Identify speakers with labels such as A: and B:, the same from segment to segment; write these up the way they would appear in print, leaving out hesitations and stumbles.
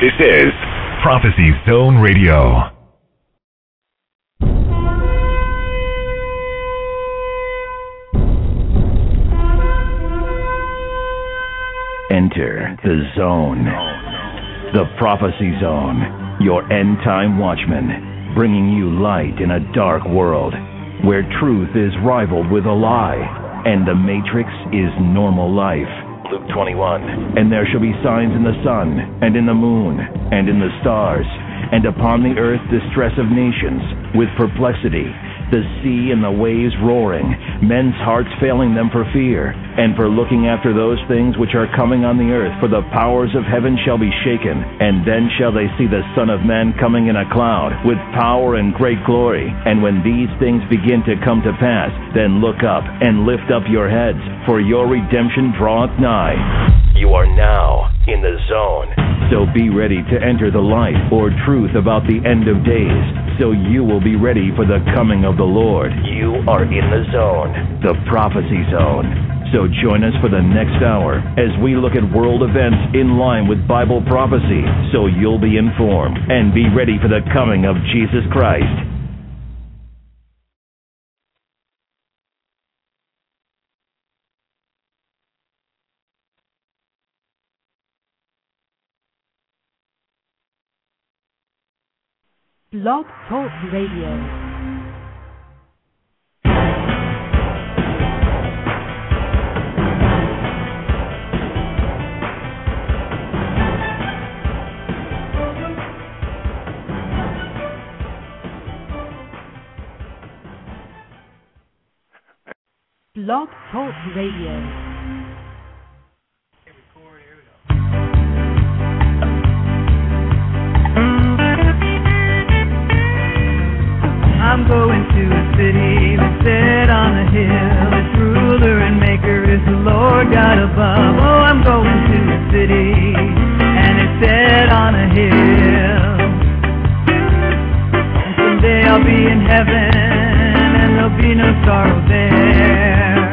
A: This is Prophecy Zone Radio.
B: Enter the zone. The Prophecy Zone, your end-time watchman, bringing you light in a dark world where truth is rivaled with a lie and the matrix is normal life. Luke 21. And there shall be signs in the sun, and in the moon, and in the stars, and upon the earth distress of nations, with perplexity, the sea and the waves roaring, men's hearts failing them for fear, and for looking after those things which are coming on the earth, for the powers of heaven shall be shaken. And then shall they see the Son of Man coming in a cloud, with power and great glory. And when these things begin to come to pass, then look up and lift up your heads, for your redemption draweth nigh. You are now in the zone. So be ready to enter the light or truth about the end of days, so you will be ready for the coming of the Lord. You are in the zone, the Prophecy Zone. So join us for the next hour as we look at world events in line with Bible prophecy, so you'll be informed and be ready for the coming of Jesus Christ.
C: Blog Talk Radio. Blog Talk Radio.
D: I'm going to a city that's set on a hill. Its ruler and maker is the Lord God above. Oh, I'm going to a city, and it's set on a hill. And someday I'll be in heaven, and there'll be no sorrow there.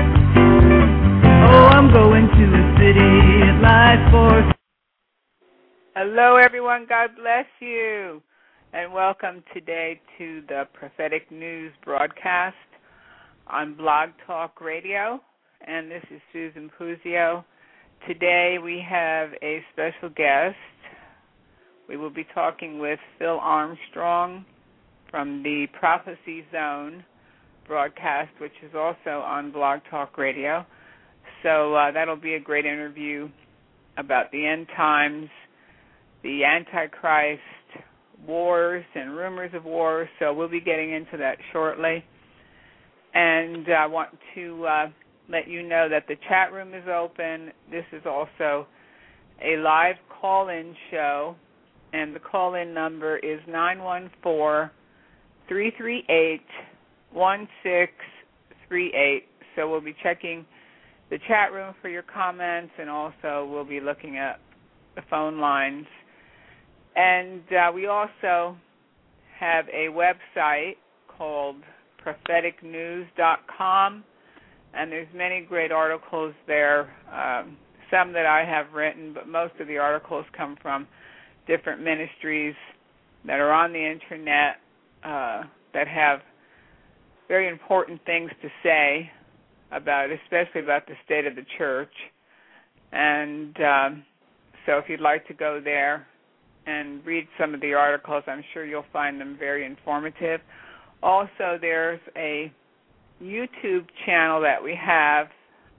D: Oh, I'm going to a city, it lies for...
E: Hello, everyone. God bless you. And welcome today to the Prophetic News broadcast on Blog Talk Radio. And this is Susan Puzio. Today we have a special guest. We will be talking with Phil Armstrong from the Prophecy Zone broadcast, which is also on Blog Talk Radio. So that'll be a great interview about the end times, the Antichrist, wars and rumors of wars, so we'll be getting into that shortly. And I want to let you know that the chat room is open. This is also a live call-in show, and the call-in number is 914-338-1638. So we'll be checking the chat room for your comments, and also we'll be looking at the phone lines. And we also have a website called propheticnews.com, and there's many great articles there, some that I have written, but most of the articles come from different ministries that are on the Internet that have very important things to say about, especially about the state of the church. And so if you'd like to go there and read some of the articles, I'm sure you'll find them very informative. Also, there's a YouTube channel that we have,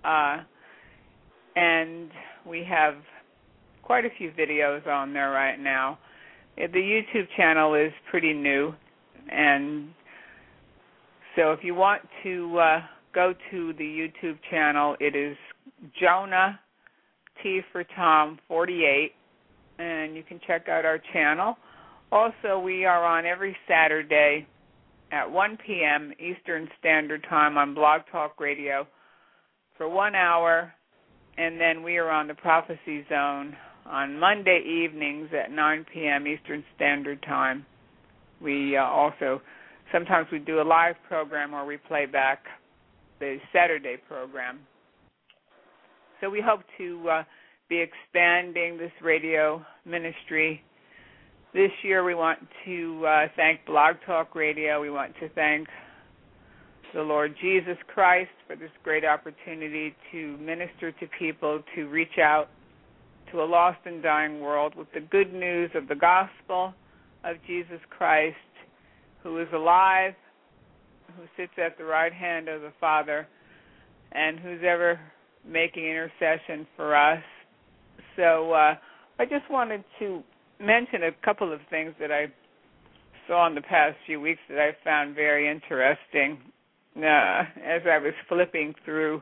E: and we have quite a few videos on there right now. The YouTube channel is pretty new, and so if you want to go to the YouTube channel, it is Jonah T for Tom 48, and you can check out our channel. Also, we are on every Saturday at 1 p.m. Eastern Standard Time on Blog Talk Radio for 1 hour, and then we are on the Prophecy Zone on Monday evenings at 9 p.m. Eastern Standard Time. We also, sometimes we do a live program or we play back the Saturday program. So we hope to be expanding this radio ministry. This year we want to thank Blog Talk Radio. We want to thank the Lord Jesus Christ for this great opportunity to minister to people, to reach out to a lost and dying world with the good news of the gospel of Jesus Christ, who is alive, who sits at the right hand of the Father, and who's ever making intercession for us. So I just wanted to mention a couple of things that I saw in the past few weeks that I found very interesting as I was flipping through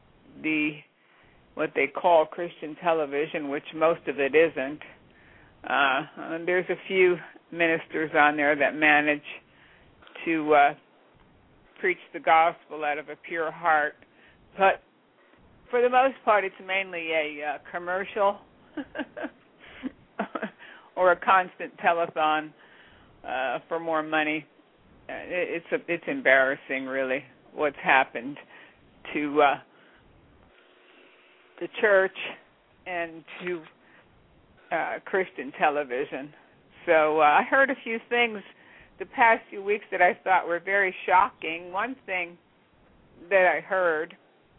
E: what they call Christian television, which most of it isn't. There's a few ministers on there that manage to preach the gospel out of a pure heart, but for the most part it's mainly a commercial or a constant telethon for more money. It's embarrassing, really, what's happened to the church and to Christian television. So I heard a few things the past few weeks that I thought were very shocking. One thing that I heard,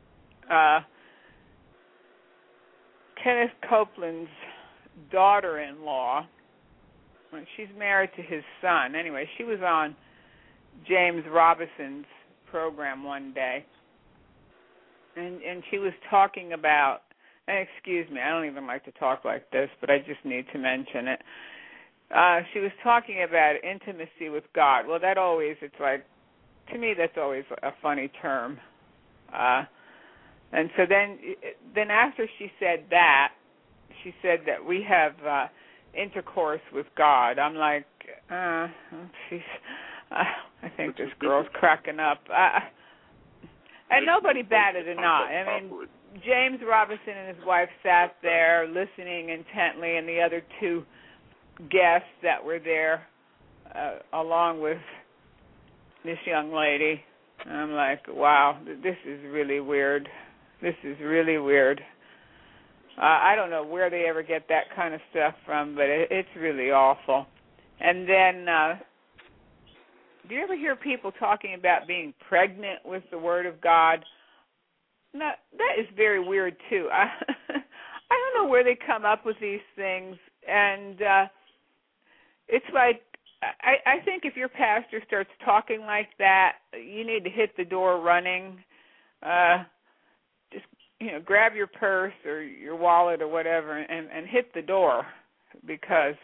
E: Kenneth Copeland's daughter-in-law, when she's married to his son. Anyway, she was on James Robinson's program one day, and she was talking about, and excuse me, I don't even like to talk like this, but I just need to mention it. She was talking about intimacy with God. Well, that always, it's like, to me, that's always a funny term. And so then after she said that, she said that we have intercourse with God. I'm like, she's, I think this girl's cracking up. And nobody batted an eye. I mean, James Robinson and his wife sat there listening intently, and the other two guests that were there along with this young lady. And I'm like, wow, this is really weird. This is really weird. I don't know where they ever get that kind of stuff from, but it's really awful. And then, do you ever hear people talking about being pregnant with the Word of God? No, that is very weird, too. I don't know where they come up with these things, and it's like, I think if your pastor starts talking like that, you need to hit the door running. Just, grab your purse or your wallet or whatever and hit the door, because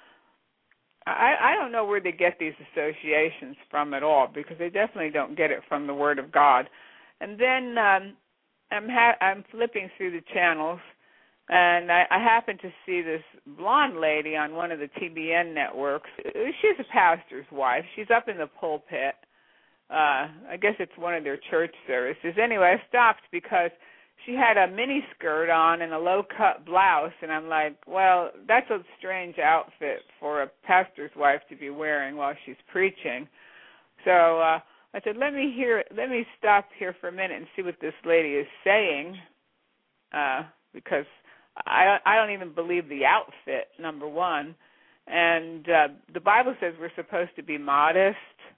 E: I don't know where they get these associations from at all, because they definitely don't get it from the Word of God. And then I'm flipping through the channels, and I happened to see this blonde lady on one of the TBN networks. She's a pastor's wife. She's up in the pulpit. I guess it's one of their church services. Anyway, I stopped because she had a mini skirt on and a low-cut blouse, and I'm like, well, that's a strange outfit for a pastor's wife to be wearing while she's preaching. So I said, let me stop here for a minute and see what this lady is saying, because I don't even believe the outfit, number one. And the Bible says we're supposed to be modest.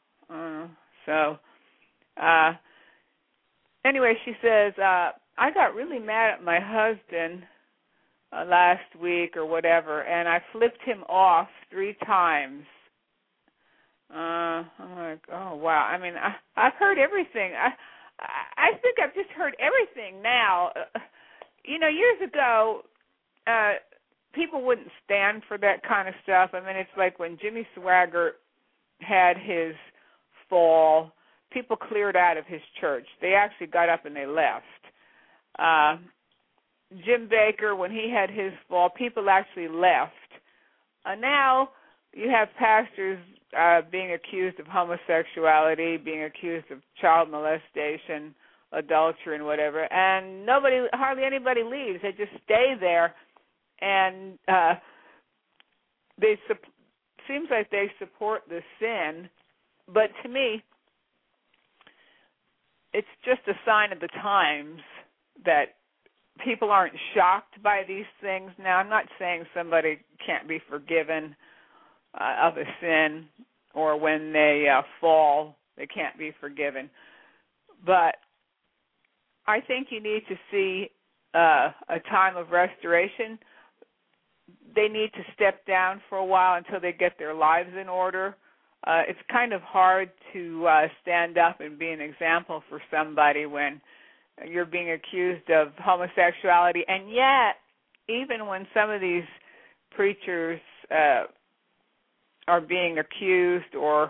E: Anyway, she says, I got really mad at my husband last week or whatever, and I flipped him off 3 times. I'm like, oh, wow. I mean, I've heard everything. I think I've just heard everything now. Years ago, people wouldn't stand for that kind of stuff. I mean, it's like when Jimmy Swaggart had his fall, people cleared out of his church. They actually got up and they left. Jim Baker, when he had his fall, people actually left. Now you have pastors being accused of homosexuality, being accused of child molestation, adultery, and whatever, and hardly anybody leaves. They just stay there, and seems like they support the sin, but to me, it's just a sign of the times that people aren't shocked by these things. Now, I'm not saying somebody can't be forgiven of a sin, or when they fall, they can't be forgiven. But I think you need to see a time of restoration. They need to step down for a while until they get their lives in order. It's kind of hard to stand up and be an example for somebody when you're being accused of homosexuality. And yet, even when some of these preachers are being accused, or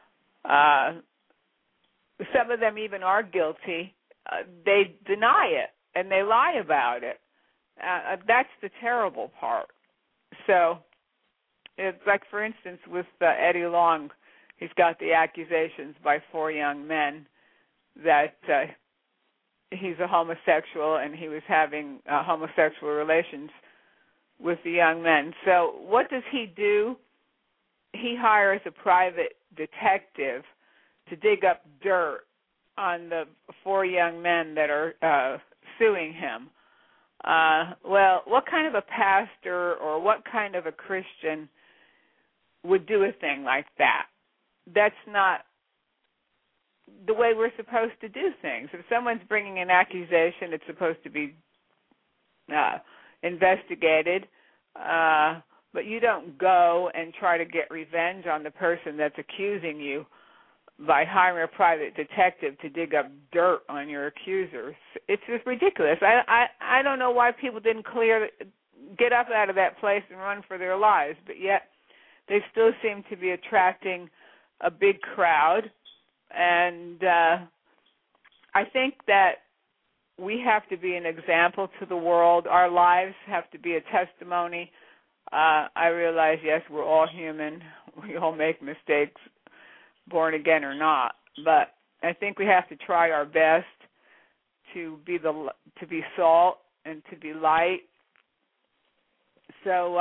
E: some of them even are guilty, they deny it and they lie about it. That's the terrible part. So it's like, for instance, with Eddie Long, he's got the accusations by 4 young men that he's a homosexual and he was having homosexual relations with the young men. So what does he do? He hires a private detective to dig up dirt on the 4 young men that are suing him. Well, what kind of a pastor or what kind of a Christian would do a thing like that? That's not the way we're supposed to do things. If someone's bringing an accusation, it's supposed to be investigated, but you don't go and try to get revenge on the person that's accusing you by hiring a private detective to dig up dirt on your accusers. It's just ridiculous. I don't know why people didn't get up out of that place and run for their lives, but yet they still seem to be attracting a big crowd. And I think that we have to be an example to the world. Our lives have to be a testimony. I realize, yes, we're all human. We all make mistakes, born again or not. But I think we have to try our best to be salt and to be light. So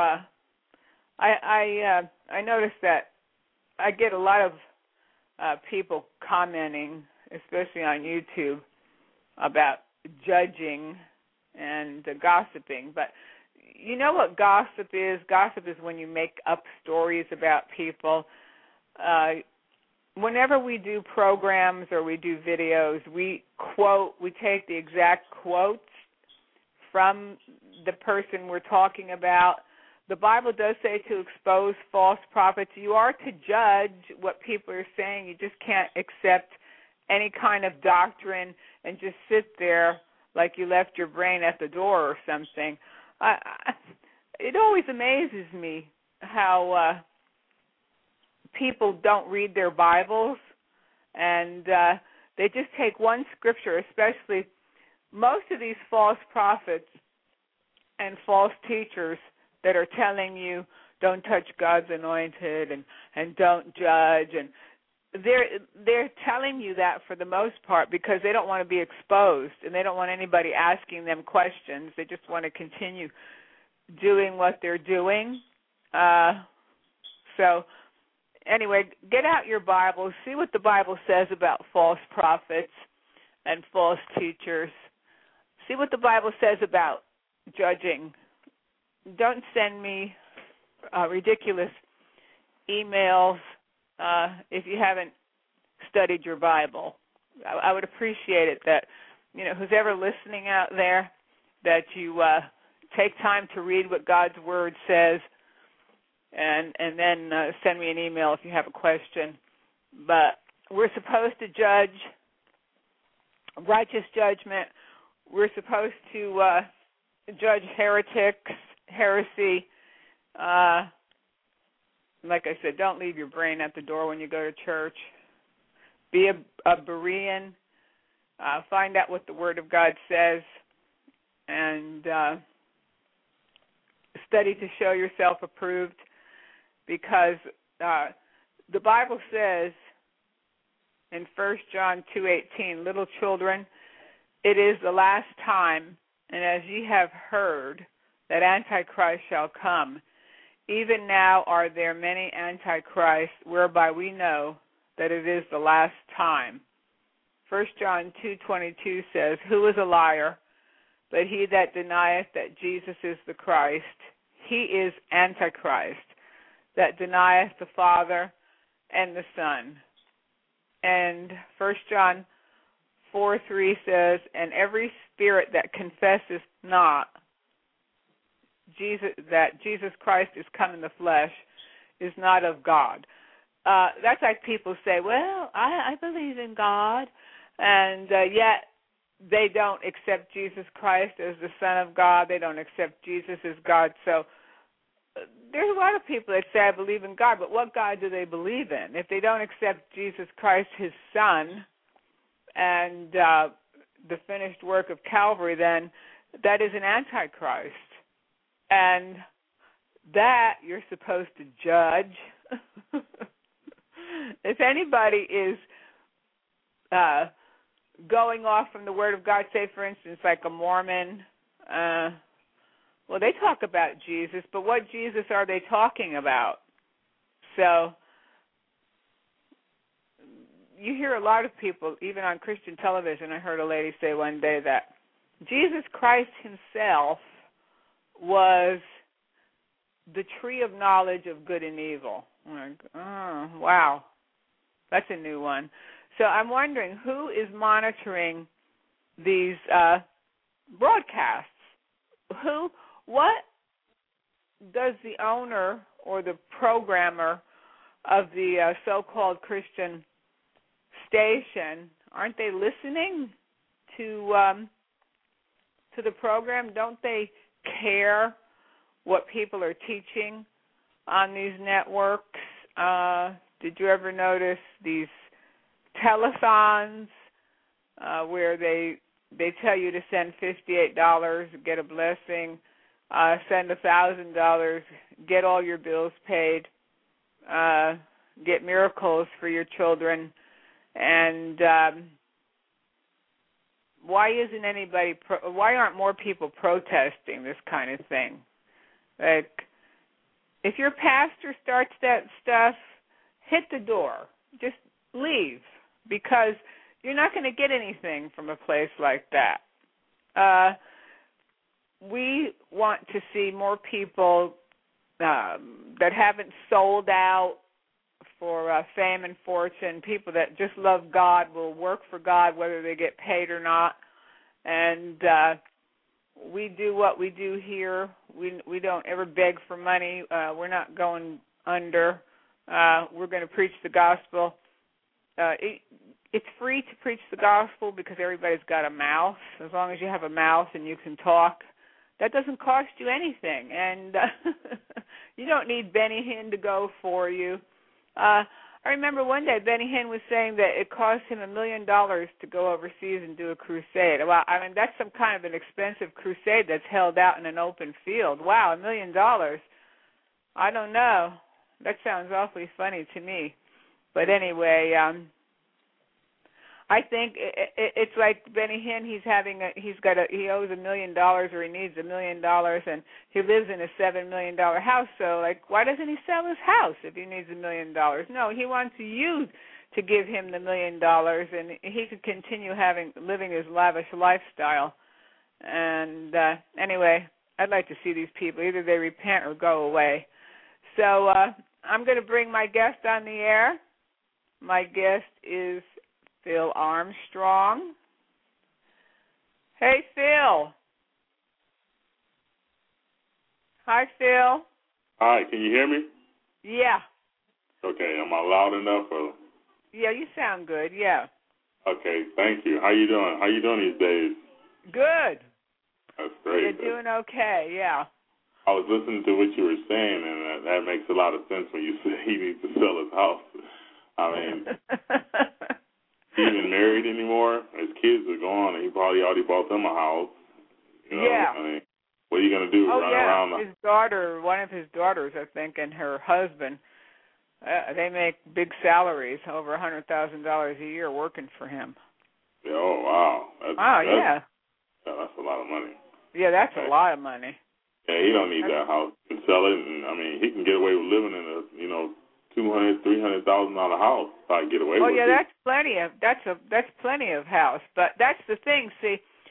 E: I noticed that I get a lot of people commenting, especially on YouTube, about judging and gossiping. But you know what gossip is? Gossip is when you make up stories about people. Whenever we do programs or we do videos, we take the exact quotes from the person we're talking about. The Bible does say to expose false prophets. You are to judge what people are saying. You just can't accept any kind of doctrine and just sit there like you left your brain at the door or something. It always amazes me how people don't read their Bibles, and they just take one scripture, especially most of these false prophets and false teachers that are telling you don't touch God's anointed and don't judge, and they're telling you that for the most part because they don't want to be exposed and they don't want anybody asking them questions. They just want to continue doing what they're doing. So anyway, get out your Bible, see what the Bible says about false prophets and false teachers. See what the Bible says about judging. Don't send me ridiculous emails if you haven't studied your Bible. I would appreciate it that, who's ever listening out there, that you take time to read what God's Word says, and then send me an email if you have a question. But we're supposed to judge, righteous judgment. We're supposed to judge heretics, heresy. Like I said, don't leave your brain at the door when you go to church. Be a Berean. Find out what the Word of God says, and study to show yourself approved, because the Bible says in 1 John 2:18, little children, it is the last time, and as ye have heard, that Antichrist shall come. Even now are there many antichrists, whereby we know that it is the last time. 1 John 2:22 says, who is a liar But he that denieth that Jesus is the Christ, he is Antichrist, that denieth the Father and the Son. And 1 John 4:3 says, and every spirit that confesses not that Jesus Christ is come in the flesh is not of God. That's like people say, well, I believe in God, and yet they don't accept Jesus Christ as the Son of God. They don't accept Jesus as God. So there's a lot of people that say, I believe in God, but what God do they believe in? If they don't accept Jesus Christ, his Son, and the finished work of Calvary, then that is an Antichrist. And that you're supposed to judge. If anybody is going off from the Word of God, say, for instance, like a Mormon, well, they talk about Jesus, but what Jesus are they talking about? So you hear a lot of people, even on Christian television. I heard a lady say one day that Jesus Christ himself was the tree of knowledge of good and evil. I'm like, oh, wow. That's a new one. So I'm wondering who is monitoring these broadcasts? What does the owner or the programmer of the so-called Christian station, aren't they listening to the program? Don't they care what people are teaching on these networks? Did you ever notice these telethons where they tell you to send $58, get a blessing, send $1,000, get all your bills paid, get miracles for your children, and why aren't more people protesting this kind of thing? Like, if your pastor starts that stuff, hit the door. Just leave, because you're not going to get anything from a place like that. We want to see more people that haven't sold out for fame and fortune, people that just love God, will work for God whether they get paid or not. And we do what we do here. We don't ever beg for money. We're not going under. We're going to preach the gospel. It's free to preach the gospel because everybody's got a mouth. As long as you have a mouth and you can talk, that doesn't cost you anything. And you don't need Benny Hinn to go for you. I remember one day Benny Hinn was saying that it cost him $1 million to go overseas and do a crusade. Well, I mean, that's some kind of an expensive crusade that's held out in an open field. Wow, $1 million. I don't know. That sounds awfully funny to me. But anyway, I think it's like Benny Hinn. He owes $1 million, or he needs $1 million, and he lives in a $7 million house. So, like, why doesn't he sell his house if he needs $1 million? No, he wants you to give him the $1 million, and he could continue living his lavish lifestyle. And anyway, I'd like to see these people. Either they repent or go away. So I'm going to bring my guest on the air. My guest is Phil Armstrong. Hey, Phil. Hi, Phil.
F: Hi, can you hear me?
E: Yeah.
F: Okay, am I loud enough? Or?
E: Yeah, you sound good, yeah.
F: Okay, thank you. How you doing? How you doing these days?
E: Good.
F: That's great.
E: You're doing okay, yeah.
F: I was listening to what you were saying, and that makes a lot of sense when you say he needs to sell his house. I mean, he isn't married anymore. His kids are gone, and he probably already bought them a house. You know,
E: yeah.
F: I mean, what are you going to do? Run around?
E: His daughter, one of his daughters, I think, and her husband, they make big salaries, over $100,000 a year working for him.
F: Yeah, oh, wow.
E: Yeah,
F: that's a lot of money.
E: Yeah, that's a lot of money.
F: Yeah, he don't need that house. He can sell it, and, I mean, he can get away with living in a, $200,000, $300,000 house. Probably get away with it.
E: Oh yeah, that's plenty of house. But that's the thing. See,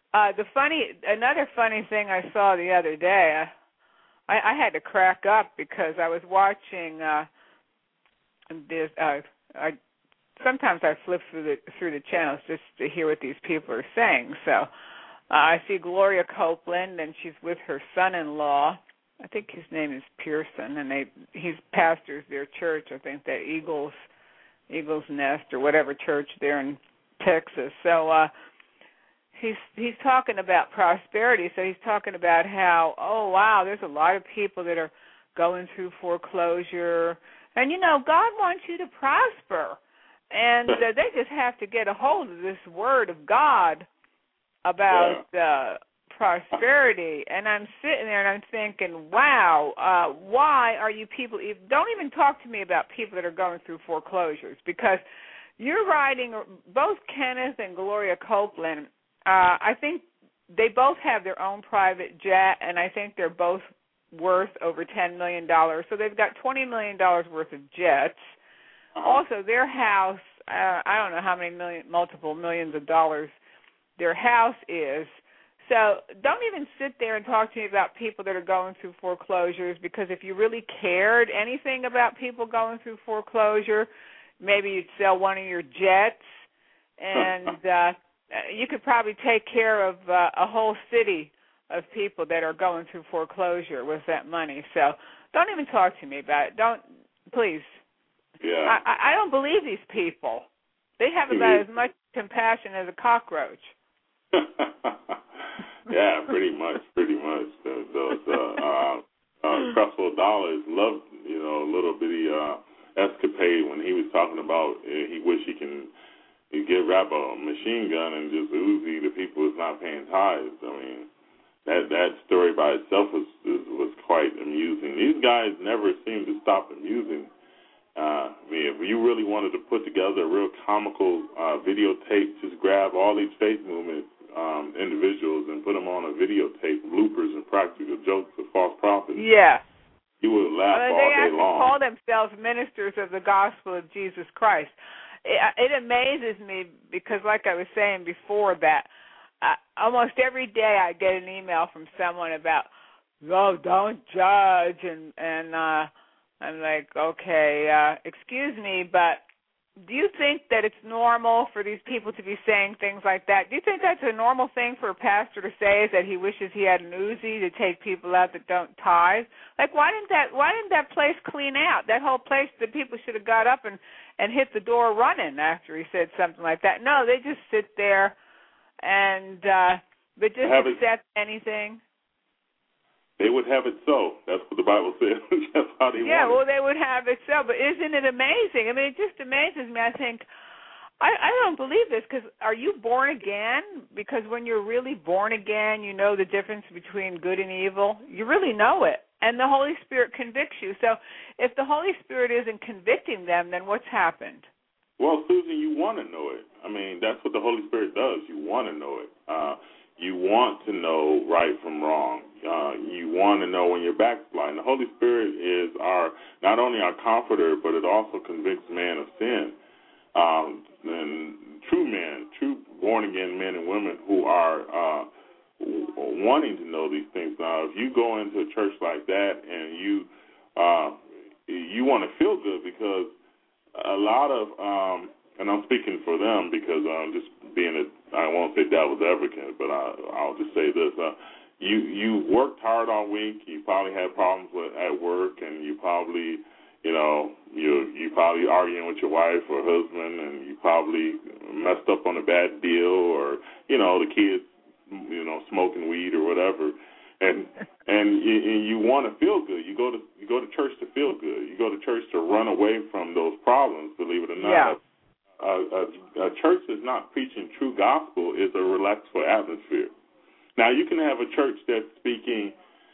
E: Another funny thing I saw the other day, I had to crack up because I was watching this. Sometimes I flip through the channels just to hear what these people are saying. So I see Gloria Copeland, and she's with her son-in-law. I think his name is Pearson, and he pastors their church. I think that Eagles Nest or whatever church there in Texas. So he's talking about prosperity. So he's talking about how, oh wow, there's a lot of people that are going through foreclosure, and God wants you to prosper, and they just have to get a hold of this word of God about prosperity. And I'm sitting there and I'm thinking, wow, why are you people, don't even talk to me about people that are going through foreclosures, because you're writing, both Kenneth and Gloria Copeland, I think they both have their own private jet, and I think they're both worth over $10 million. So they've got $20 million worth of jets. Also, their house, I don't know how many multiple millions of dollars their house is. So don't even sit there and talk to me about people that are going through foreclosures, because if you really cared anything about people going through foreclosure, maybe you'd sell one of your jets, and you could probably take care of a whole city of people that are going through foreclosure with that money. So don't even talk to me about it. Don't, please.
F: Yeah.
E: I don't believe these people. They have about as much compassion as a cockroach.
F: Yeah, pretty much. Those Creflo Dollar loved, a little bitty escapade when he was talking about he wish he can wrap a machine gun and just Uzi the people who's not paying tithes. I mean, that story by itself was quite amusing. These guys never seem to stop amusing. If you really wanted to put together a real comical videotape, just grab all these faith movement individuals and put them on a videotape, bloopers and practical jokes of false prophets.
E: Yeah.
F: You would laugh all day long.
E: They actually call themselves ministers of the gospel of Jesus Christ. It amazes me because, like I was saying before, that almost every day I get an email from someone about, don't judge, and I'm like, okay, excuse me, but do you think that it's normal for these people to be saying things like that? Do you think that's a normal thing for a pastor to say, is that he wishes he had an Uzi to take people out that don't tithe? Like, why didn't that place clean out? That whole place, the people should have got up and hit the door running after he said something like that. No, they just sit there and but just accept anything.
F: They would have it so. That's what the Bible says. That's how they want it.
E: Yeah, well, they would have it so. But isn't it amazing? I mean, it just amazes me. I think, I don't believe this, because are you born again? Because when you're really born again, you know the difference between good and evil. You really know it. And the Holy Spirit convicts you. So if the Holy Spirit isn't convicting them, then what's happened?
F: Well, Susan, you want to know it. I mean, that's what the Holy Spirit does. You want to know it. You want to know right from wrong. You want to know when you're backsliding. The Holy Spirit is not only our comforter, but it also convicts man of sin. And true born-again men and women who are wanting to know these things. Now, if you go into a church like that and you want to feel good, because a lot of, and I'm speaking for them because I'm just I won't say devil's advocate, but I'll just say this. You worked hard all week. You probably had problems at work, and you probably, you probably arguing with your wife or husband, and you probably messed up on a bad deal, or, the kids, smoking weed or whatever. And you want to feel good. You go to church to feel good. You go to church to run away from those problems, believe it or not.
E: Yeah.
F: A church that's not preaching true gospel is a relaxful atmosphere. Now, you can have a church that's speaking,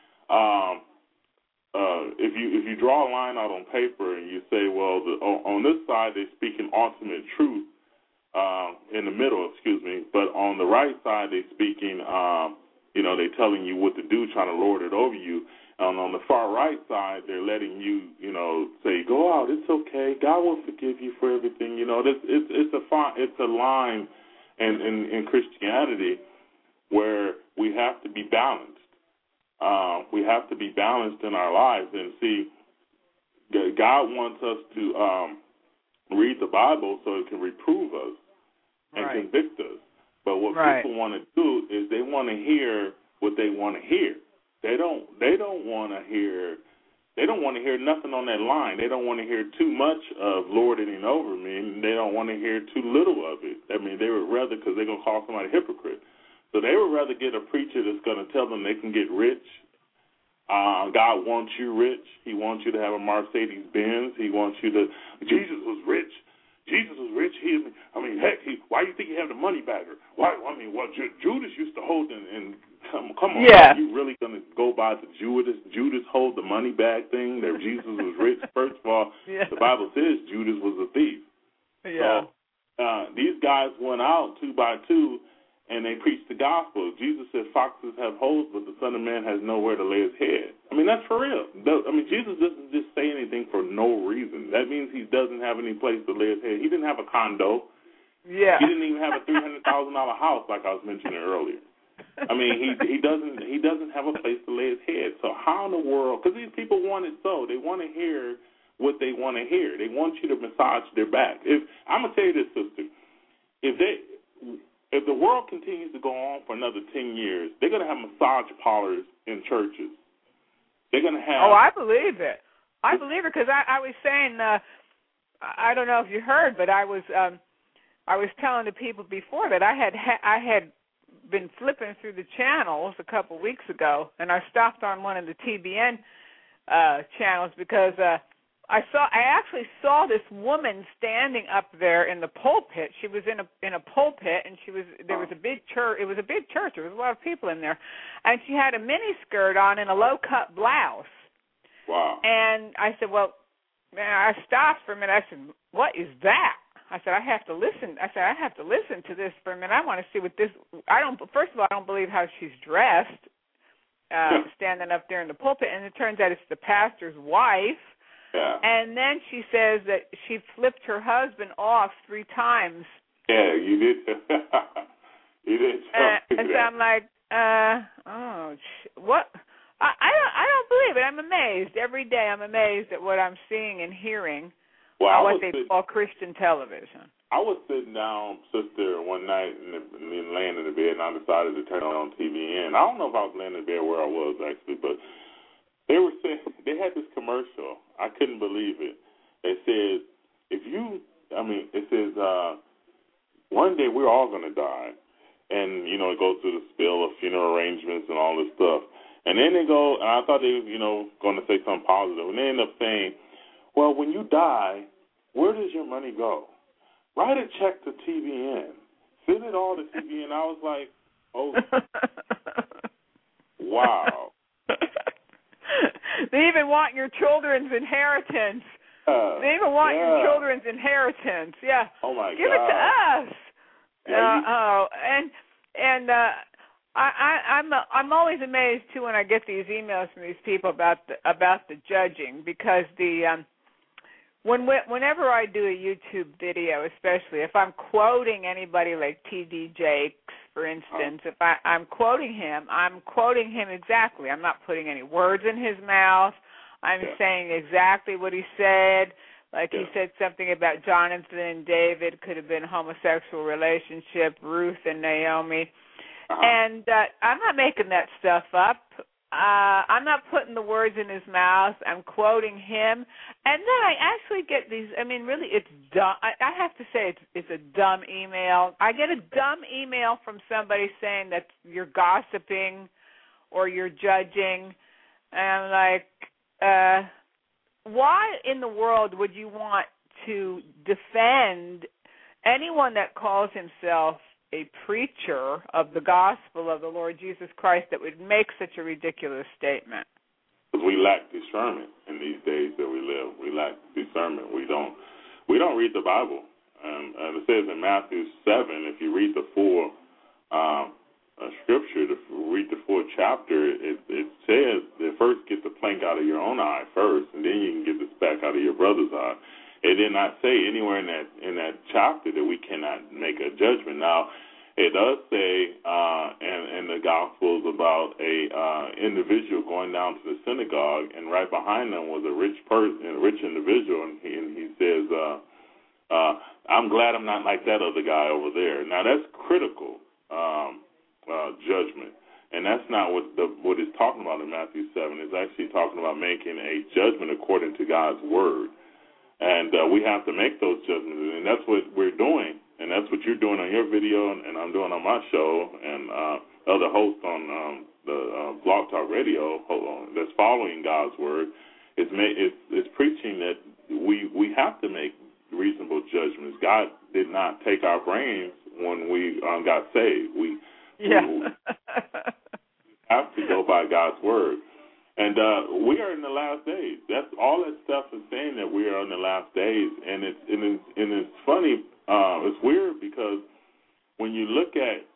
F: if you draw a line out on paper and you say, well, on this side they're speaking ultimate truth, in the middle, but on the right side they're speaking, they're telling you what to do, trying to lord it over you. And on the far right side, they're letting you, say, go out, it's okay, God will forgive you for everything. It's a line in Christianity where we have to be balanced. We have to be balanced in our lives. And see, God wants us to read the Bible so it can reprove us and convict us. But what people want to do is they want to hear what they want to hear. They don't want to hear. They don't want to hear nothing on that line. They don't want to hear too much of lording over me, and they don't want to hear too little of it. I mean, they would rather, because they're going to call somebody a hypocrite. So they would rather get a preacher that's going to tell them they can get rich. God wants you rich. He wants you to have a Mercedes Benz. He wants you to. Jesus was rich. Jesus was rich. Why do you think he had the money bagger? Why? I mean, what Judas used to hold and come on.
E: Yeah.
F: Are you really going to go by the Judas hold the money bag thing that Jesus was rich? First of all, the Bible says Judas was a thief.
E: Yeah.
F: So these guys went out 2 by 2 and they preached the gospel. Jesus said, foxes have holes, but the Son of Man has nowhere to lay his head. I mean, that's for real. I mean, Jesus doesn't just say anything for no reason. That means he doesn't have any place to lay his head. He didn't have a condo.
E: Yeah.
F: He didn't even have a $300,000 house like I was mentioning earlier. I mean, he doesn't have a place to lay his head. So how in the world? Because these people want it so. They want to hear what they want to hear. They want you to massage their back. I'm going to tell you this, sister. If the world continues to go on for another 10 years, they're going to have massage parlors in churches. They're going to have...
E: Oh, I believe it. I believe it because I was saying, I don't know if you heard, but I was telling the people before that I had been flipping through the channels a couple weeks ago, and I stopped on one of the TBN channels because I actually saw this woman standing up there in the pulpit. She was in a pulpit, and there was a big church. It was a big church. There was a lot of people in there, and she had a mini skirt on and a low cut blouse.
F: Wow. And
E: I said, well, man, I stopped for a minute. I said, what is that? I said, I have to listen. I have to listen to this for a minute. I want to see what this. First of all, I don't believe how she's dressed, standing up there in the pulpit, and it turns out it's the pastor's wife.
F: Yeah.
E: And then she says that she flipped her husband off 3 times.
F: Yeah, you did. You did.
E: And so I'm like, what? I don't believe it. I'm amazed every day. I'm amazed at what I'm seeing and hearing.
F: Well,
E: what they call Christian television.
F: I was sitting down, sister, one night and laying in the bed, and I decided to turn on TVN. I don't know if I was laying in the bed where I was actually, but they were saying they had this commercial. I couldn't believe it. They said, one day we're all going to die. And, it goes through the spiel of funeral arrangements and all this stuff. And then they go, and I thought they were, going to say something positive. And they end up saying, well, when you die, where does your money go? Write a check to TVN. Send it all to TVN. I was like, oh, wow.
E: They even want your children's inheritance. They even want your children's inheritance. Yeah.
F: Oh my God.
E: Give it to us. I'm always amazed too when I get these emails from these people about the judging, because whenever I do a YouTube video, especially if I'm quoting anybody like T.D. Jakes, for instance, if I'm quoting him exactly. I'm not putting any words in his mouth. I'm saying exactly what he said. Like he said something about Jonathan and David could have been a homosexual relationship, Ruth and Naomi. And I'm not making that stuff up. I'm not putting the words in his mouth. I'm quoting him. And then I actually get these, really, it's dumb. I have to say it's a dumb email. I get a dumb email from somebody saying that you're gossiping or you're judging. And I'm like, why in the world would you want to defend anyone that calls himself a preacher of the gospel of the Lord Jesus Christ that would make such a ridiculous statement?
F: Because we lack discernment in these days that we live. We lack discernment. We don't read the Bible. It says in Matthew 7, if you read the full scripture, read the full chapter, it says that first get the plank out of your own eye first, and then you can get the speck out of your brother's eye. It did not say anywhere in that chapter that we cannot make a judgment. Now, It does say in the Gospels about a individual going down to the synagogue, and right behind them was a rich individual, and he says, "I'm glad I'm not like that other guy over there." Now that's critical judgment, and that's not what it's talking about in Matthew 7. It's actually talking about making a judgment according to God's word, and we have to make those judgments, and that's what we're doing. And that's what you're doing on your video, and I'm doing on my show, and other hosts on the Blog Talk Radio that's following God's word. It's preaching that we have to make reasonable judgments. God did not take our brains when we got saved. We have to go by God's word. And we are in the last days. That's all that stuff is saying, that we are in the last days. And it's funny. It's weird because when you look at,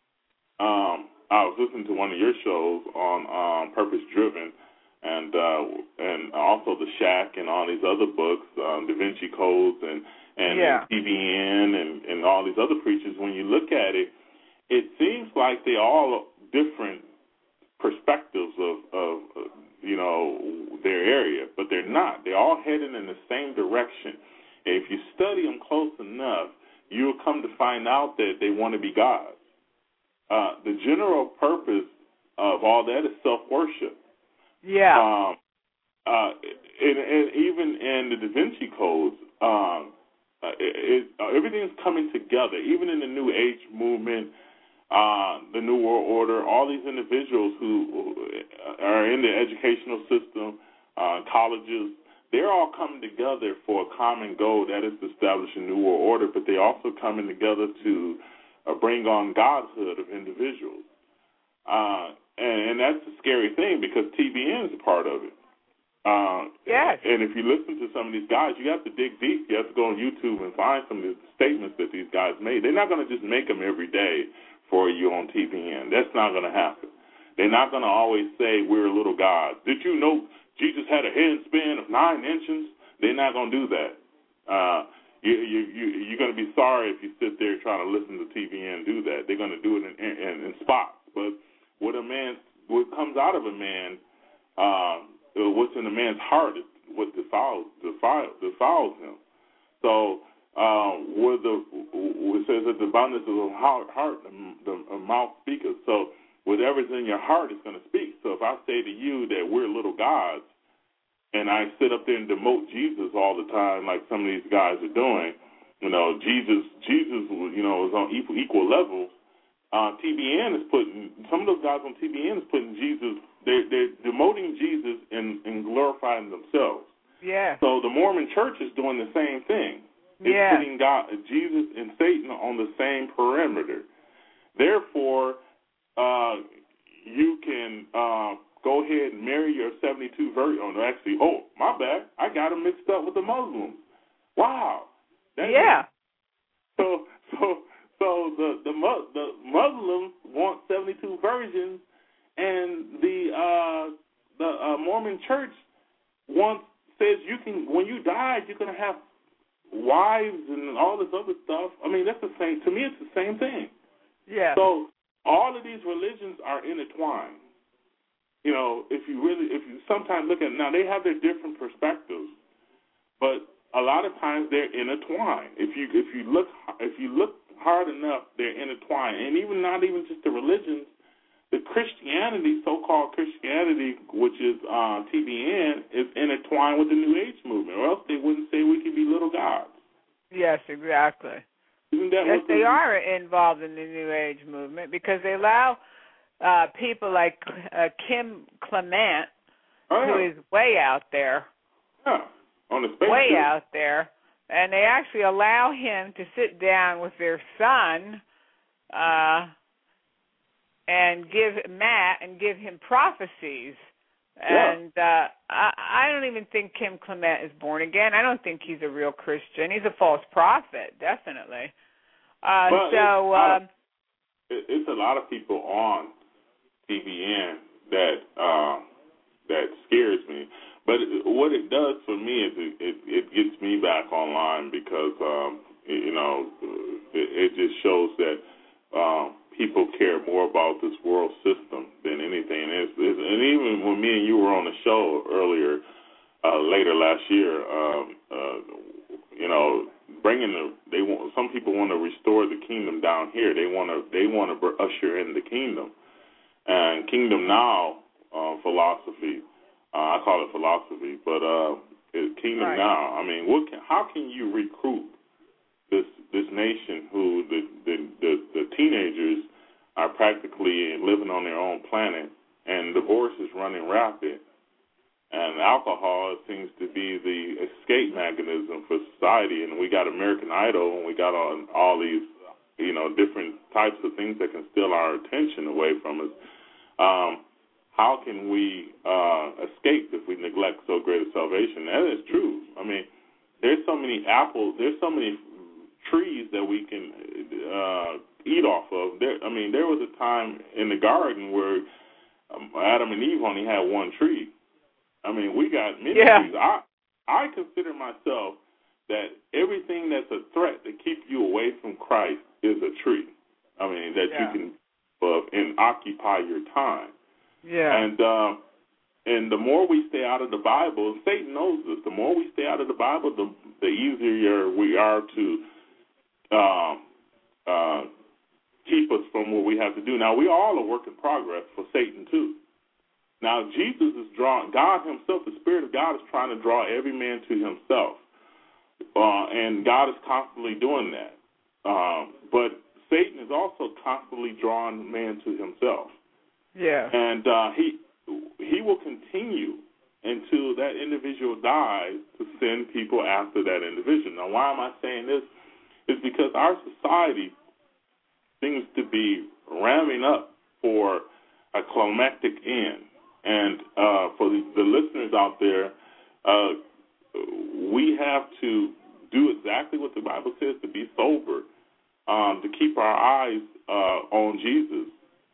F: I was listening to one of your shows on Purpose Driven, and also The Shack and all these other books, Da Vinci Codes and TBN and all these other preachers. When you look at it, it seems like they all different perspectives of their area, but they're not. They're all heading in the same direction. If you study them close enough, you'll come to find out that they want to be gods. The general purpose of all that is self-worship.
E: Yeah.
F: And even in the Da Vinci Codes, everything's coming together. Even in the New Age movement, the New World Order, all these individuals who are in the educational system, colleges, they're all coming together for a common goal, that is to establish a New World Order, but they're also coming together to bring on godhood of individuals. And that's a scary thing because TBN is a part of it.
E: Yes.
F: And if you listen to some of these guys, you have to dig deep. You have to go on YouTube and find some of the statements that these guys made. They're not going to just make them every day for you on TBN. That's not going to happen. They're not going to always say we're little gods. Did you know Jesus had a head span of 9 inches? They're not going to do that. You're going to be sorry if you sit there trying to listen to TBN do that. They're going to do it in spots. But what comes out of a man, what's in a man's heart is what defiles him. So it says that the abundance of the heart, the mouth speaketh. So whatever's in your heart is going to speak. So if I say to you that we're little gods, and I sit up there and demote Jesus all the time, like some of these guys are doing, Jesus, is on equal levels. TBN is putting, some of those guys on TBN is putting Jesus, they're demoting Jesus and glorifying themselves.
E: Yeah.
F: So the Mormon Church is doing the same thing. It's putting Jesus and Satan on the same perimeter. Therefore, you can go ahead and marry your 72 virgin. My bad. I got them mixed up with the Muslims. Wow. So the Muslims want 72 virgins, and the Mormon Church says you can, when you die, you're going to have wives and all this other stuff. I mean, that's the same. To me, it's the same thing.
E: Yeah.
F: So all of these religions are intertwined. If you sometimes look at it, now they have their different perspectives, but a lot of times they're intertwined. If you look hard enough, they're intertwined, and not even just the religions, the Christianity, so-called Christianity, which is TBN, is intertwined with the New Age movement, or else they wouldn't say we could be little gods.
E: Yes, exactly.
F: Isn't that
E: yes, they are involved in the New Age movement because they allow people like Kim Clement, who is way out there,
F: on the space
E: way out there, and they actually allow him to sit down with their son and give him prophecies. And I don't even think Kim Clement is born again. I don't think he's a real Christian. He's a false prophet, definitely.
F: It's a lot of people on TBN that scares me. But what it does for me is it gets me back online because it just shows that people care more about this world system than anything. And even when me and you were on the show earlier, later last year, some people want to restore the kingdom down here. They want to usher in the kingdom, and Kingdom Now philosophy. I call it philosophy, but Kingdom
E: right.
F: Now. I mean, how can you recruit this nation who the teenagers are practically living on their own planet, and divorce is running rapid, and alcohol seems to be the escape mechanism for society, and we got American Idol, and we got all these, different types of things that can steal our attention away from us. How can we escape if we neglect so great a salvation? That is true. I mean, there's so many trees that we can eat off of. There was a time in the garden where Adam and Eve only had one tree. I mean, we got many trees. I consider myself that everything that's a threat to keep you away from Christ is a tree. I mean, that you can and occupy your time. Yeah. And the more we stay out of the Bible, Satan knows this. The more we stay out of the Bible, the easier we are to keep us from what we have to do. Now, we all a work in progress for Satan, too. Now, Jesus is drawing, God himself, the Spirit of God is trying to draw every man to himself. And God is constantly doing that. But Satan is also constantly drawing man to himself. Yeah. And he will continue until that individual dies to send people after that individual. Now, why am I saying this? It's because our society seems to be ramming up for a climactic end. And for the listeners out there, we have to do exactly what the Bible says, to be sober, to keep our eyes on Jesus,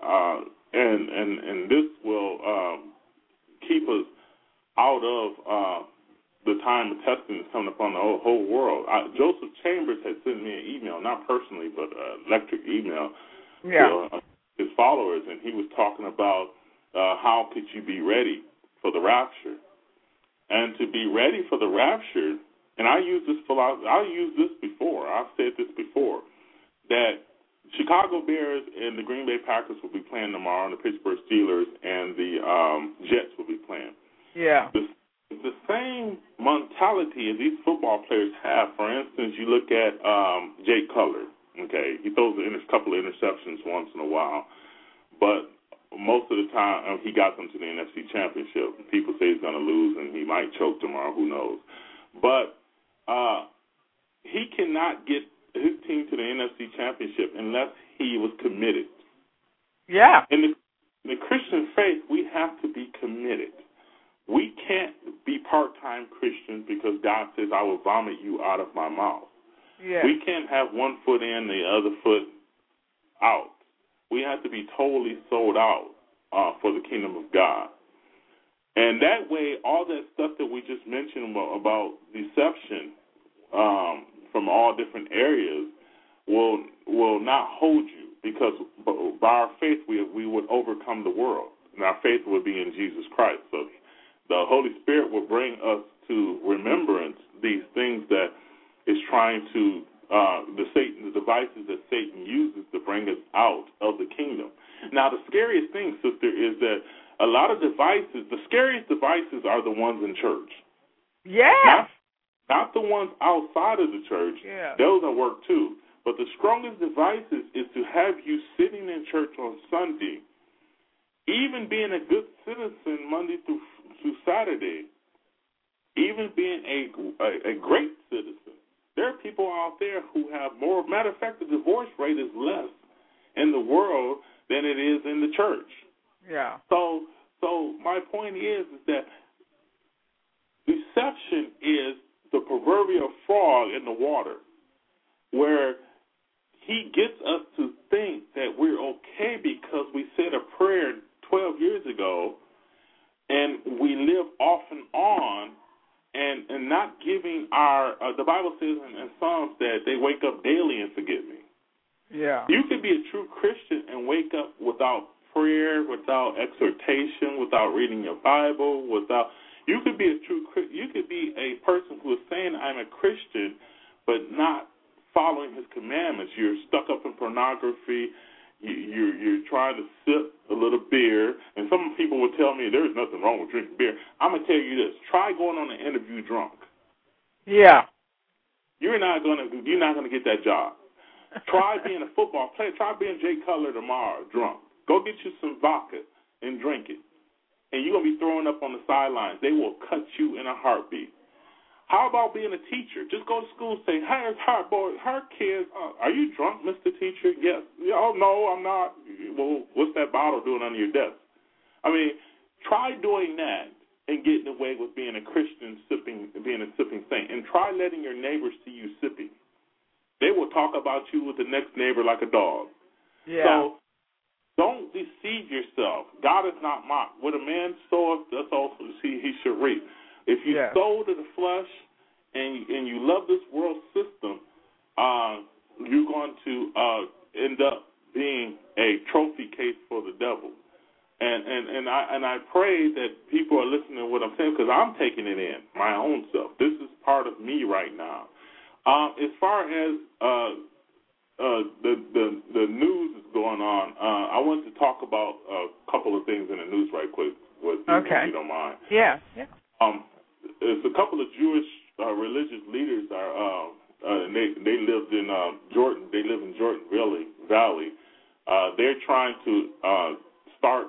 F: and this will keep us out of the time of testing that's coming upon the whole world. Joseph Chambers had sent me an email, not personally, but electric email, to his followers, and he was talking about how could you be ready for the rapture. And to be ready for the rapture, and I used this before, I've said this before, that Chicago Bears and the Green Bay Packers will be playing tomorrow, and the Pittsburgh Steelers and the Jets will be playing. Yeah. The same mentality as these football players have. For instance, you look at Jake Cutler. Okay, he throws a couple of interceptions once in a while, but most of the time he got them to the NFC Championship. People say he's going to lose and he might choke tomorrow. Who knows? But he cannot get his team to the NFC Championship unless he was committed. Yeah. In the Christian faith, we have to be committed. We can't be part-time Christians because God says, I will vomit you out of my mouth. Yeah. We can't have one foot in, the other foot out. We have to be totally sold out for the kingdom of God. And that way, all that stuff that we just mentioned about deception from all different areas will not hold you, because by our faith we would overcome the world, and our faith would be in Jesus Christ. So the Holy Spirit will bring us to remembrance these things that is trying to the devices that Satan uses to bring us out of the kingdom. Now, the scariest thing, sister, is that a lot of devices, the scariest devices are the ones in church. Yeah. Not the ones outside of the church. Yeah. Those will work too. But the strongest devices is to have you sitting in church on Sunday, even being a good citizen Monday through Saturday, even being a great citizen. There are people out there who have more. Matter of fact, the divorce rate is less in the world than it is in the church. Yeah. So my point is that deception is the proverbial frog in the water, where he gets us to think that we're okay because we said a prayer 12 years ago, and we live off and on, and not giving the Bible says in Psalms that they wake up daily and forget me.
E: Yeah.
F: You could be a true Christian and wake up without prayer, without exhortation, without reading your Bible, you could be a person who is saying I'm a Christian but not following his commandments. You're stuck up in pornography. You're trying to sip a little beer, and some people will tell me there's nothing wrong with drinking beer. I'm gonna tell you this: try going on an interview drunk.
E: Yeah.
F: You're not gonna get that job. Try being a football player. Try being Jay Cutler tomorrow, drunk. Go get you some vodka and drink it. And you're going to be throwing up on the sidelines. They will cut you in a heartbeat. How about being a teacher? Just go to school and say, hey, her kids, are you drunk, Mr. Teacher? Yes. Oh, no, I'm not. Well, what's that bottle doing under your desk? I mean, try doing that and getting away with being a Christian, being a sipping saint. And try letting your neighbors see you sipping. They will talk about you with the next neighbor like a dog.
E: Yeah.
F: So don't deceive yourself. God is not mocked. What a man soweth, that's also he should reap. If you sow to the flesh and you love this world system, you're going to end up being a trophy case for the devil. And I pray that people are listening to what I'm saying, because I'm taking it in my own self. This is part of me right now. As far as the news is going on, I want to talk about a couple of things in the news right quick, if you don't mind.
E: Yeah.
F: There's a couple of Jewish religious leaders they lived in Jordan. They live in Jordan Valley. They're trying to start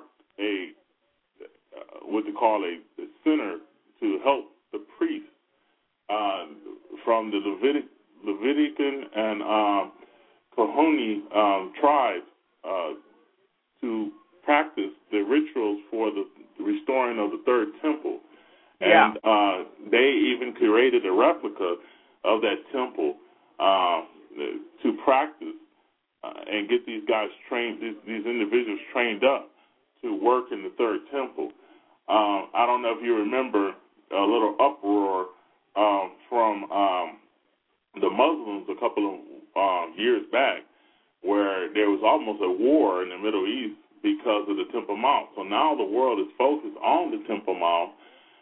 F: what they call a center to help the priests from the Levitican and Kohoni tribes to practice the rituals for the restoring of the third temple. And they even created a replica of that temple to practice and get these guys trained, these individuals trained up to work in the third temple. I don't know if you remember a little uproar from the Muslims a couple of years back, where there was almost a war in the Middle East because of the Temple Mount. So now the world is focused on the Temple Mount,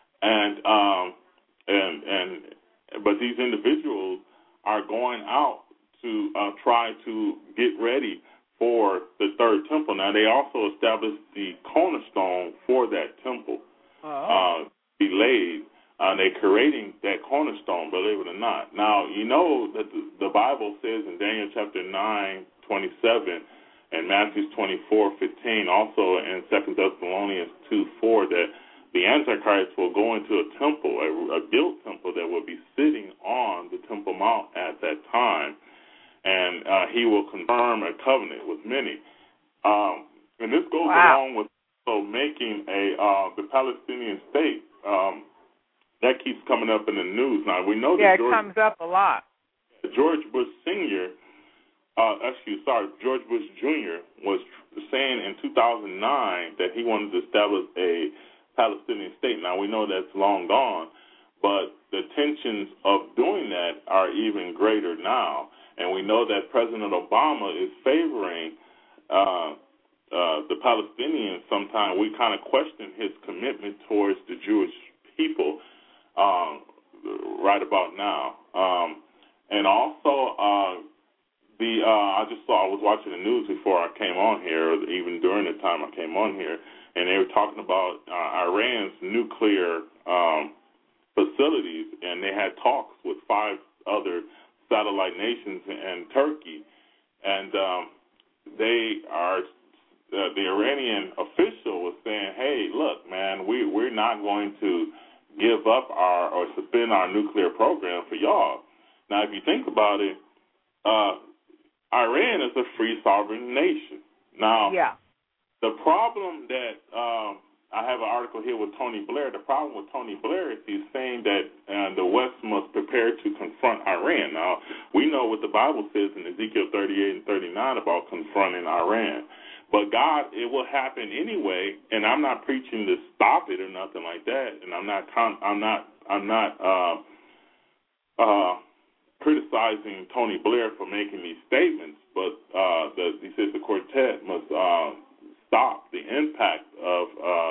F: but these individuals are going out to try to get ready for the third temple. Now, they also established the cornerstone for that temple, be laid. They're creating that cornerstone, believe it or not. Now, you know that the Bible says in Daniel chapter 9:27 and Matthew 24:15, also in 2 Thessalonians 2:4, that the Antichrist will go into a temple, a built temple that will be sitting on the Temple Mount at that time, and he will confirm a covenant with many. And this goes along with making the Palestinian state. That keeps coming up in the news. Now, we know that
E: it comes up a lot.
F: George Bush Sr., George Bush Jr. was saying in 2009 that he wanted to establish a Palestinian state. Now, we know that's long gone, but the tensions of doing that are even greater now. And we know that President Obama is favoring the Palestinians. Sometimes we kind of question his commitment towards the Jewish people right about now. And also, I was watching the news before I came on here, or even during the time I came on here, and they were talking about Iran's nuclear facilities, and they had talks with 5 other satellite nations and Turkey, and the Iranian official was saying, hey, look, man, we're not going to give up or suspend our nuclear program for y'all. Now, if you think about it, Iran is a free sovereign nation. Now, the problem that I have an article here with Tony Blair. The problem with Tony Blair is he's saying that the West must prepare to confront Iran. Now, we know what the Bible says in Ezekiel 38 and 39 about confronting Iran. But God, it will happen anyway, and I'm not preaching to stop it or nothing like that, and I'm not criticizing Tony Blair for making these statements, but he says the quartet must stop the impact of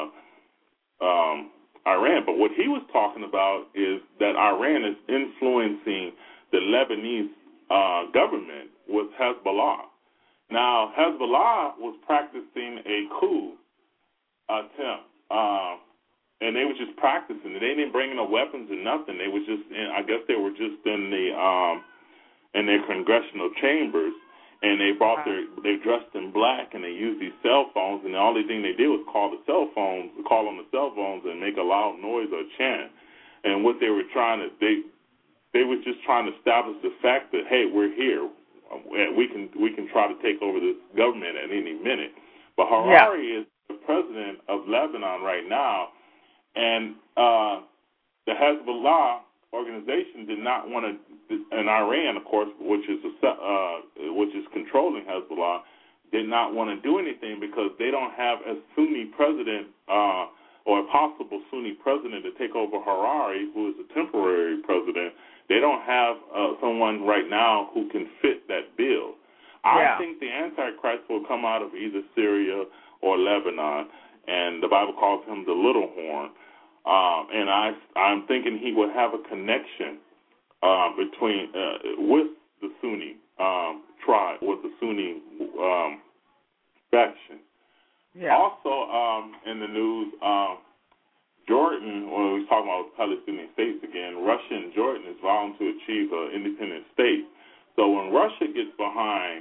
F: Iran. But what he was talking about is that Iran is influencing the Lebanese government with Hezbollah. Now, Hezbollah was practicing a coup attempt, and they were just practicing it. They didn't bring no weapons or nothing. They were just, I guess they were just in their congressional chambers, and they they dressed in black, and they used these cell phones, and the only thing they did was call on the cell phones and make a loud noise or chant. And what they were trying to, they were just trying to establish the fact that, hey, we're here. We can try to take over this government at any minute. But Harari is the president of Lebanon right now, and the Hezbollah organization did not want to, and Iran, of course, which is controlling Hezbollah, did not want to do anything because they don't have a Sunni president or a possible Sunni president to take over Harari, who is a temporary president. They don't have someone right now who can fit that bill. I think the Antichrist will come out of either Syria or Lebanon, and the Bible calls him the little horn. And I'm thinking he will have a connection between with the Sunni tribe, with the Sunni faction. Yeah. Also, in the news, Jordan, when we talk about Palestinian states again, Russia and Jordan is vowing to achieve an independent state. So when Russia gets behind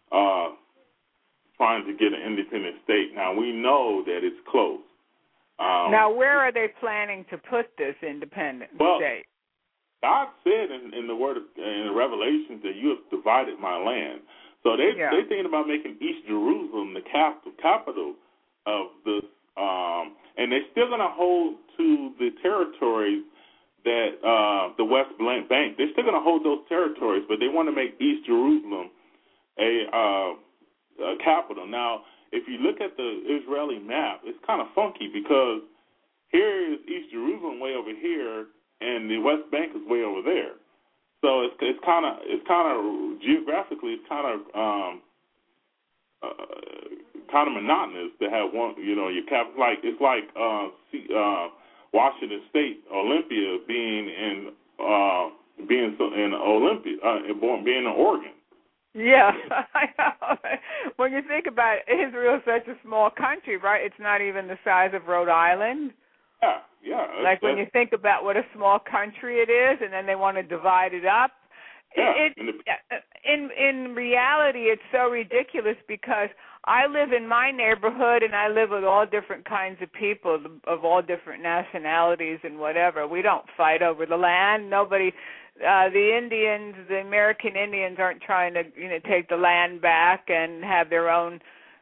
F: trying to get an independent state, now we know that it's close.
E: Now, where are they planning to put this independent state? God said in the word in Revelation that you have divided my land. So they're thinking about making East Jerusalem the capital of this. And they're still going to hold to the territories that the West Bank. They're still going to hold those territories, but they want to make East Jerusalem a capital. Now, if you look at the Israeli map, it's kind of funky because here is East Jerusalem way over here, and the West Bank is way over there. So it's kind of geographically, it's kind of monotonous to have one. You know, your cap it's like Washington State, Olympia being in Olympia, being in Oregon. Yeah, I know. When you think about it, Israel is such a small country, right? It's not even the size of Rhode Island.
F: Yeah.
E: Like when you think about what a small country it is, and then they want to divide it up. In reality, it's so ridiculous because I live in my neighborhood and I live with all different kinds of people of all different nationalities and whatever. We don't fight over the land. Nobody. The Indians, the American Indians, aren't trying to take the land back and have their own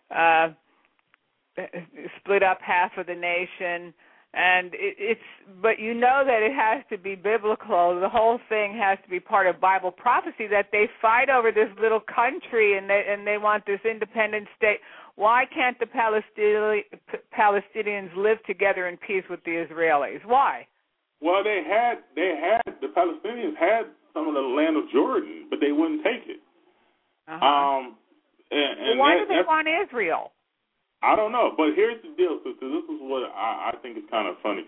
E: split up half of the nation. And but you know that it has to be biblical. The whole thing has to be part of Bible prophecy that they fight over this little country and they want this independent state. Why can't the Palestinians live together in peace with the Israelis? Why?
F: Well, the Palestinians had some of the land of Jordan, but they wouldn't take it.
E: Uh-huh. Why do they want Israel?
F: I don't know, but here's the deal, sister. This is what I think is kind of funny.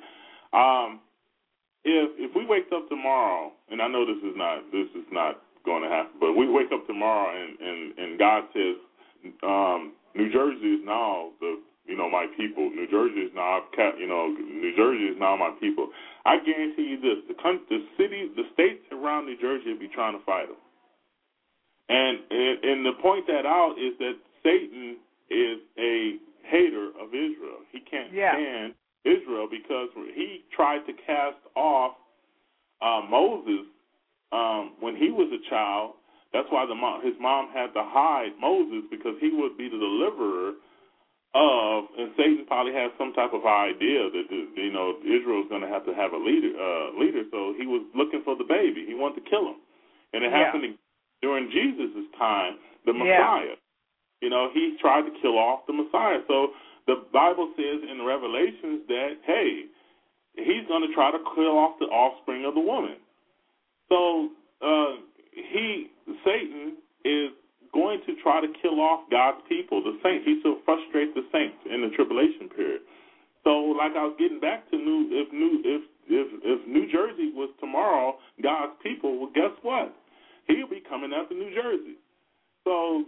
F: If we wake up tomorrow, and I know this is not going to happen, but we wake up tomorrow and God says, New Jersey is now my people. New Jersey is now my people. I guarantee you this: the states around New Jersey will be trying to fight them. And to point that out is that Satan is a hater of Israel. He can't stand Israel because he tried to cast off Moses when he was a child. That's why his mom had to hide Moses, because he would be the deliverer and Satan probably had some type of idea that Israel's going to have a leader. So he was looking for the baby. He wanted to kill him, and it happened during Jesus' time. The Messiah, he tried to kill off the Messiah. So the Bible says in Revelations that he's going to try to kill off the offspring of the woman. So Satan is going to try to kill off God's people, the saints. He's to frustrate the saints in the tribulation period. So, like I was getting back to if New Jersey was tomorrow God's people, well, guess what? He'll be coming after New Jersey. So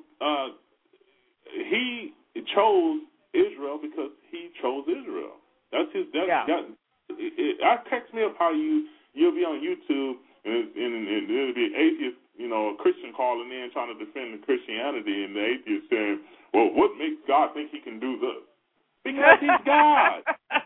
F: he chose Israel because he chose Israel. That's his. I text me up how you'll be on YouTube and it'll be an atheist, a Christian calling in trying to defend the Christianity, and the atheist saying, "Well, what makes God think He can do this?" Because He's God.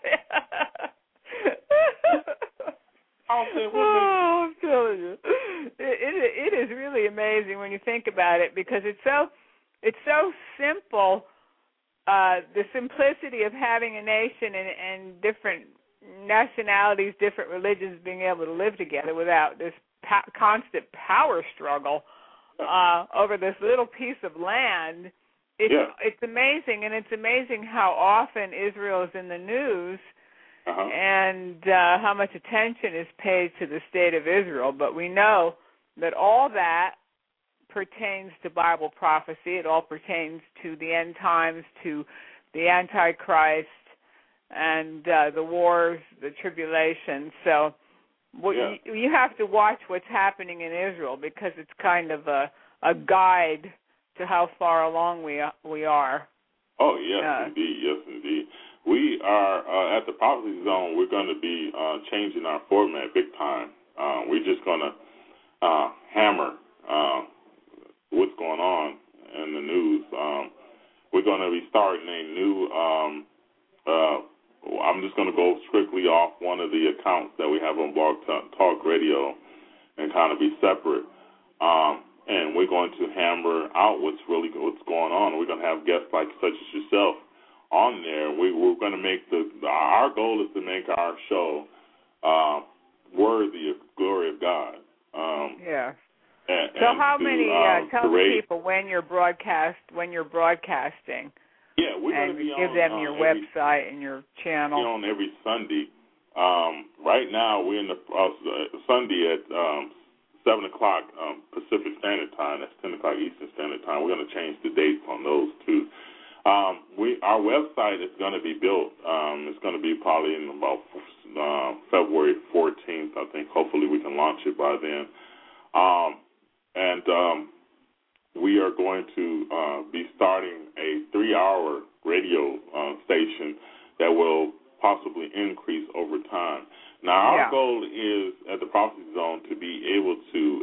E: I'm telling you, it is really amazing when you think about it, because it's so simple. The simplicity of having a nation and different nationalities, different religions being able to live together without this constant power struggle over this little piece of land. It's amazing, and it's amazing how often Israel is in the news. And how much attention is paid to the state of Israel. But we know that all that pertains to Bible prophecy. It all pertains to the end times, to the Antichrist, and the wars, the tribulation. So you have to watch what's happening in Israel, because it's kind of a guide to how far along we are.
F: Oh, yes, indeed. Yes, indeed. We are, at the Prophecy Zone, we're going to be changing our format big time. We're just going to hammer what's going on in the news. We're going to be starting a new, I'm just going to go strictly off one of the accounts that we have on Blog Talk Radio and kind of be separate. And we're going to hammer out what's going on. We're going to have guests like such as yourself on there. We're going to make our goal is to make our show worthy of the glory of God.
E: So how many? Tell the people when you're broadcasting.
F: Yeah, we're going to be
E: give them your website and your channel.
F: On every Sunday. Right now we're in the Sunday at 7 o'clock Pacific Standard Time. That's 10 o'clock Eastern Standard Time. We're going to change the dates on those too. Our website is going to be built. It's going to be probably in about February 14th, I think. Hopefully we can launch it by then. We are going to be starting a 3-hour radio station that will possibly increase over time. Now, our goal is at the Prophecy Zone to be able to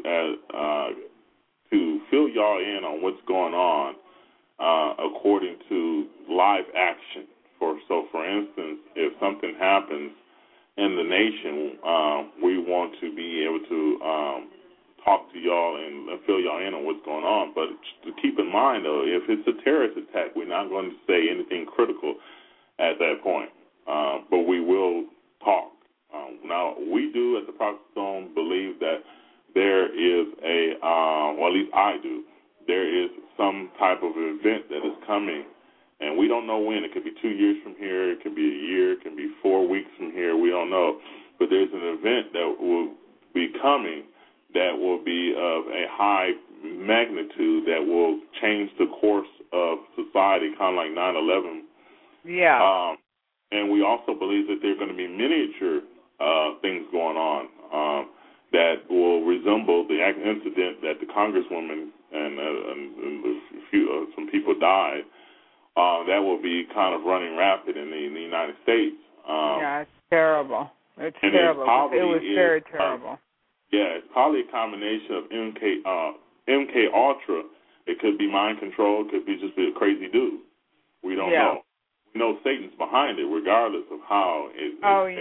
F: fill y'all in on what's going on according to live action. For instance, if something happens in the nation, we want to be able to talk to y'all and fill y'all in on what's going on. But to keep in mind, though, if it's a terrorist attack, we're not going to say anything critical at that point. But we will talk. Now, we do at the Prophecy Zone believe that there is or at least I do, there is some type of event that is coming, and we don't know when. It could be 2 years from here, it could be a year, it could be 4 weeks from here, we don't know. But there's an event that will be coming that will be of a high magnitude that will change the course of society, kind of like 9/11. Yeah. And we also believe that there are going to be miniature things going on that will resemble the incident that the Congresswoman and some people died. That will be kind of running rapid in the United States.
E: It's terrible. It's terrible. It was very terrible.
F: It's probably a combination of MK Ultra. It could be mind control. It could be just be a crazy dude. We don't know. We know Satan's behind it, regardless of how it.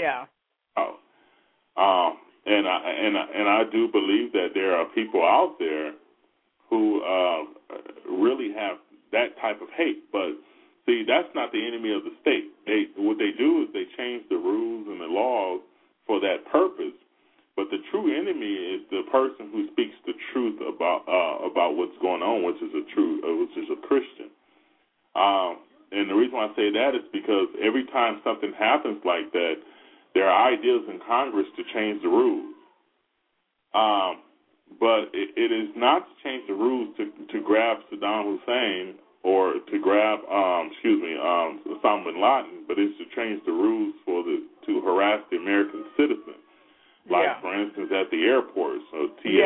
F: And I do believe that there are people out there who really have that type of hate. But see, that's not the enemy of the state. What they do is they change the rules and the laws for that purpose. But the true enemy is the person who speaks the truth about what's going on, which is a Christian. And the reason why I say that is because every time something happens like that, there are ideas in Congress to change the rules. but it is not to change the rules to grab Saddam Hussein or to grab, Osama bin Laden, but it's to change the rules to harass the American citizen. Like, for instance, at the airport. So,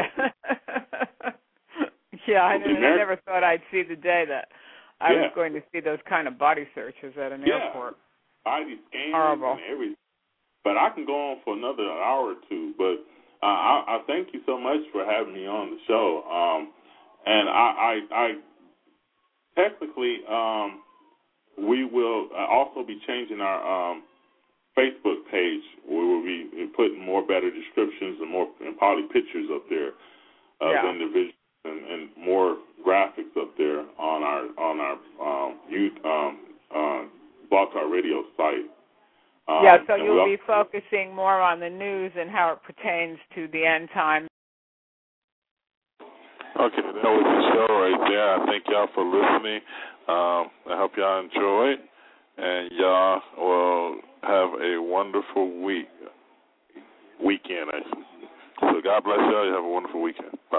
E: I never thought I'd see the day that I was going to see those kind of body searches at an airport.
F: Body scans
E: Horrible.
F: and everything. But I can go on for another hour or two. But I thank you so much for having me on the show. And I technically, we will also be changing our Facebook page. We will be putting more better descriptions and probably pictures up there of individuals and more graphics up there on our youth Blog Talk Radio site.
E: So you'll be focusing more on the news and how it pertains to the end time.
G: Okay, that was the show right there. I thank y'all for listening. I hope y'all enjoy it, and y'all will have a wonderful weekend. So God bless y'all. You have a wonderful weekend. Bye.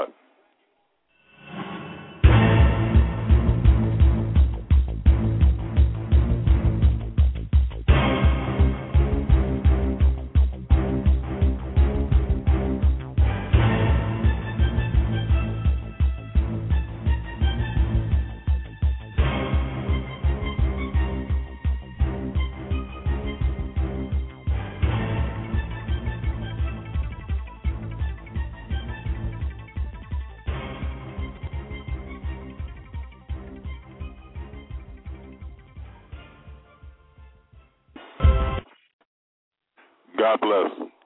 G: God bless.